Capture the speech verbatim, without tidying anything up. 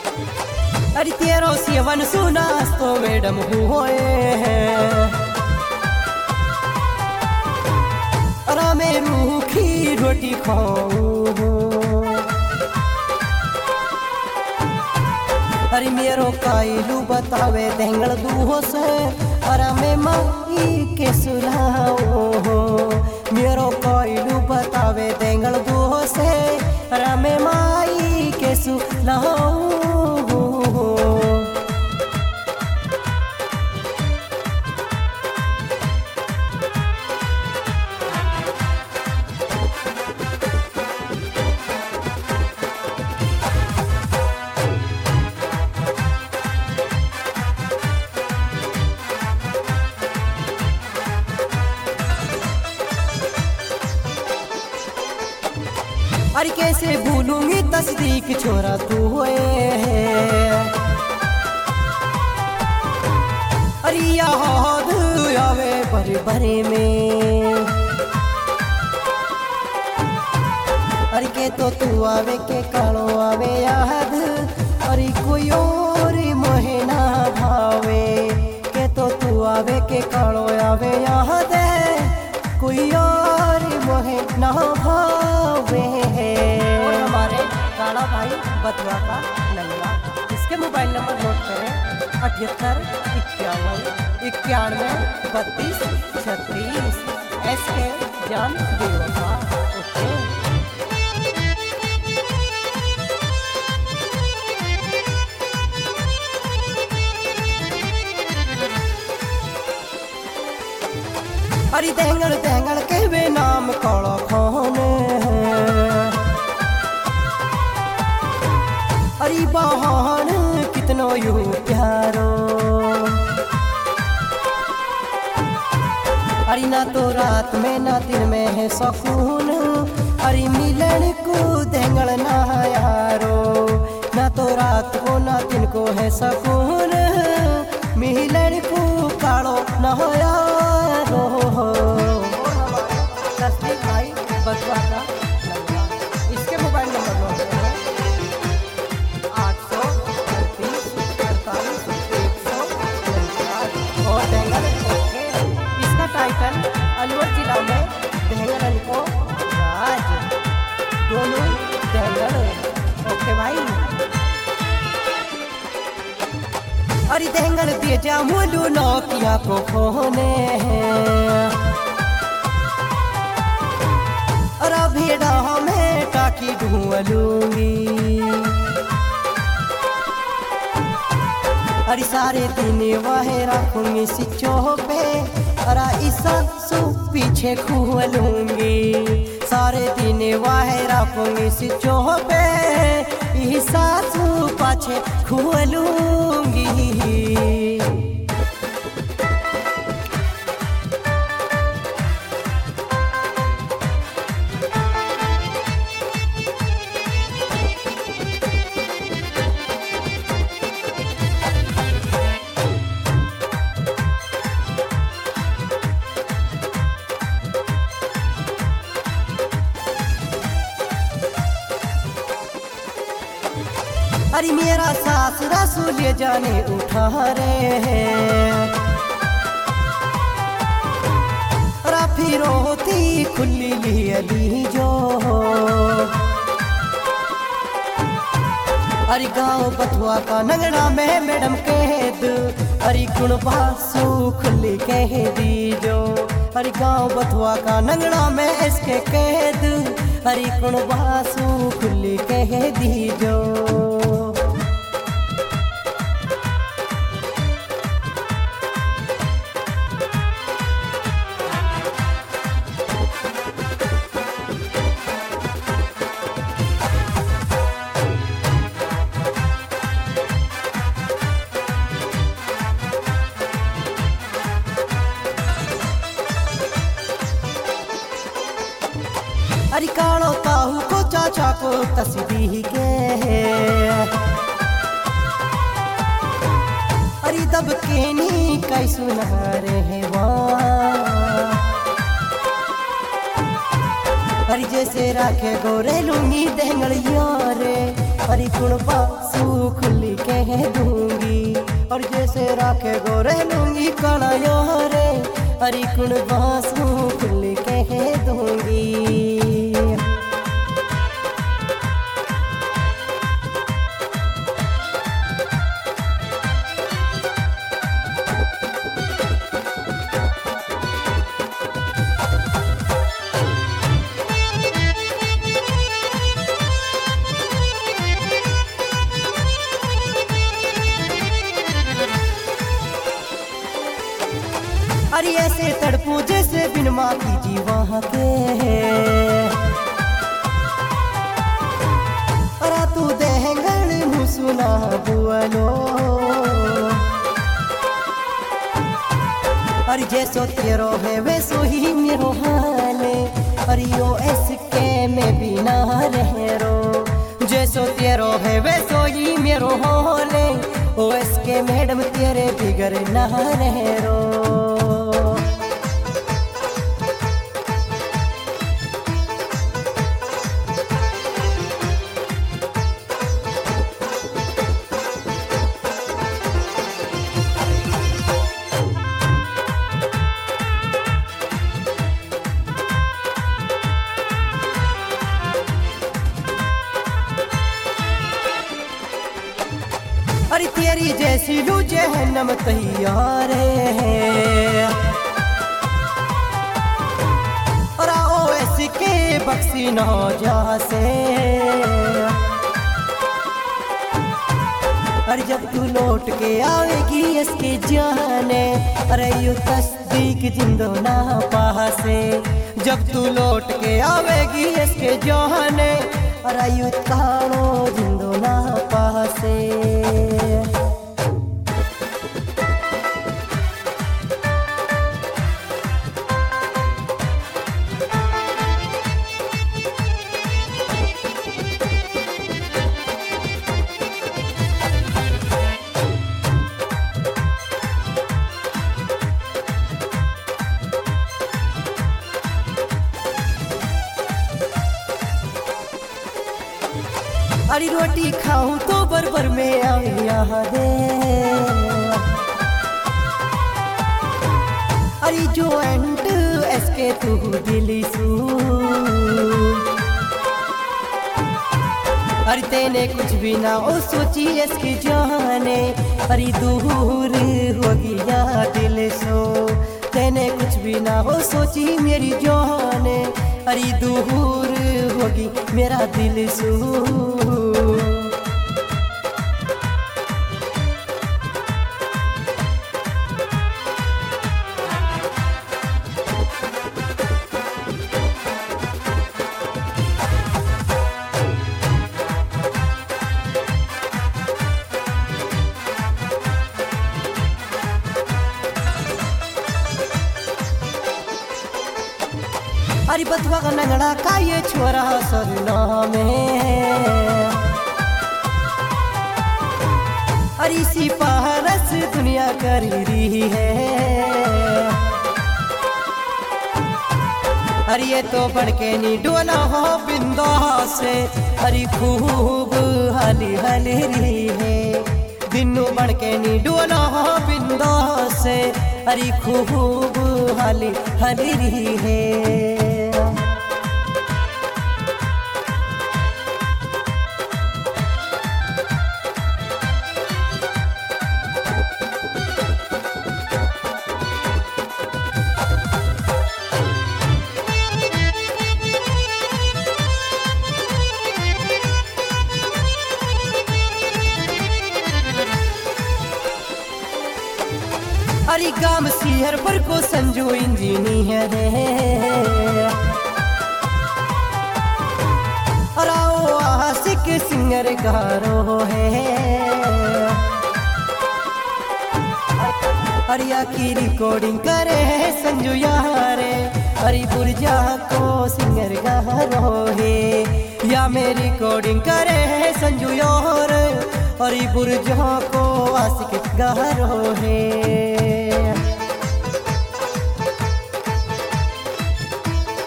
अरे तेरो सेवन सुनास तो मैडम हुए हैं। अरे मैं रूखी रोटी खाऊं। अरे मेरो काइलू बतावे देंगल दूहो से। अरे मैं माई के सुलाओ। मेरो काइलू बतावे देंगल दूहो से। अरे मैं माई के सुलाओ। अरे कैसे भूलूंगी तस्दीक छोरा तू हुए है। अरे याद आवे भरे भरे में। अरे के तो तू आवे के कालो आवे याद। अरे कोई और मोहना भावे के तो तू आवे के कालो आवे याद। कोई और मोहना भावे। और हमारे काला भाई बतवा का नंगा। इसके मोबाइल नंबर नोट करें अठहत्तर इक्यावन इक्यानवे बत्तीस छत्तीस। एस के जान देवता। ओके। अरे देंगल देंगल के वे नाम काला खान है। अरे बहान कितनो यू प्यारो। अरे ना तो रात में ना दिन में है सुकून। अरे मिलन को देंगल ना यारो। ना तो रात को ना दिन को है सुकून। मिलन को कालो ना यारो। तस्दीक भाई बतवा का नंगा। इसके मोबाइल नंबर नोट करें आठ सौ अड़तीस अड़तालीस एक सौ उनचास। और देंगल ओके। इसका टाइटल अलवर जिला में देंगल को राज। दोनों देंगल। ओके भाई। अरे देंगल दिए जा मुलू नौकिया को खोने हैं। अरे भेड़ा में टाकी ढूंढूंगी। अरे सारे दिन वह रखूंगी सिचों पे। अरे इसा सु पीछे खूलूंगी। सारे दिन वह रखूंगी सिचों पे। इसा सु पाछे खूलूंगी। अरे मेरा सास रसूल जाने उठा रहे हैं। फिर होती खुली ली जो। अरे गाँव बथुआ का नगड़ा में मैडम कैद। अरे कुण बासु खुली कह दी जो। अरे गाँव बथुआ का नगड़ा में इसके कैद। अरे कुण बासु खुली कह दी जो। अरे कालो ताहू को चाचा को तस्बीह के। अरे दब के नी कई सुना रहे वहाँ। अरे जैसे राखे गोरे लूंगी देंगल यारे। अरे कुण बासु खुली कह दूंगी और जैसे राखे गो रह लूंगी काला रे अरे कुण बासु खुली कह दूंगी। अरे ऐसे तड़पू जैसे बिन माँ की जीवा के अरा तू देहंगल मुँह सुना बुआलो अरे जैसो तेरो है वैसो ही मेरो हाले अरे यो इसके में भी ना रह रो जैसो तेरो है वैसो ही मेरो हाले ओ इसके मैडम तेरे बिगड़ ना रह रो। अरे तेरी जैसी लू जहन्नम तैयार है और आओ ऐसी के बक्सी न जा से अरे जब तू लौट के आएगी इसके जाने अरे यू तस्दीक जिंदो ना पासे जब तू लौट के आवेगी इसके जाने अरे यू तारो जिंदो ना पासे। अरे रोटी खाऊं तो बरबर में आवे यहाँ दे अरे जो एंट इसके तू दिली सू अरे तेने कुछ भी ना ओ सोची इसकी जाने अरे दूर होगी या दिल सो तेने कुछ भी ना हो सोची मेरी जाने अरे दूर होगी मेरा दिल सू। अरे बथुआ का नंगड़ा का ये छोरा सरना में अरे इसी पारस दुनिया कर रही है अरे ये तो बढ़ के नी डोला हो बिंदा से अरे खूब हली हली रही है दिनों बढ़ के नी डोला हो बिंदा से अरे खूब हली हली रही है। अरे गाम सिहर पर को संजू इंजीनियर है और आओ आशिक सिंगर गारो है अरिया की रिकॉर्डिंग करे है संजू यारे अरे पुरजा को सिंगर गारो है या में रिकॉर्डिंग करे है संजू यार अरे पुरजा को आशिक गारो है।